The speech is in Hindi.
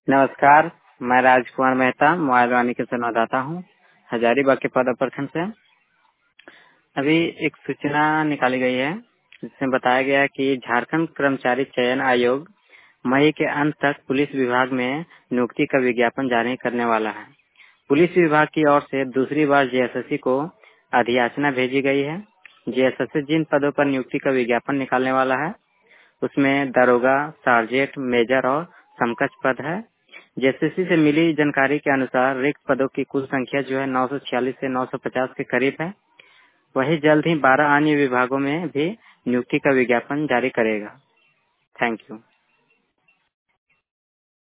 नमस्कार, मैं राजकुमार मेहता मोबाइल वाणी के संवाददाता हूँ हजारीबाग के पदम प्रखंड से। अभी एक सूचना निकाली गई है जिसमें बताया गया है कि झारखंड कर्मचारी चयन आयोग मई के अंत तक पुलिस विभाग में नियुक्ति का विज्ञापन जारी करने वाला है। पुलिस विभाग की ओर से दूसरी बार जेएसएससी को अधियाचना भेजी गई है। जेएसएससी जिन पदों पर नियुक्ति का विज्ञापन निकालने वाला है उसमें दरोगा, सार्जेंट, मेजर और समकक्ष पद है। जेएसएससी से मिली जानकारी के अनुसार रिक्त पदों की कुल संख्या जो है 946 से 950 के करीब है। वही जल्द ही 12 अन्य विभागों में भी नियुक्ति का विज्ञापन जारी करेगा। Thank you.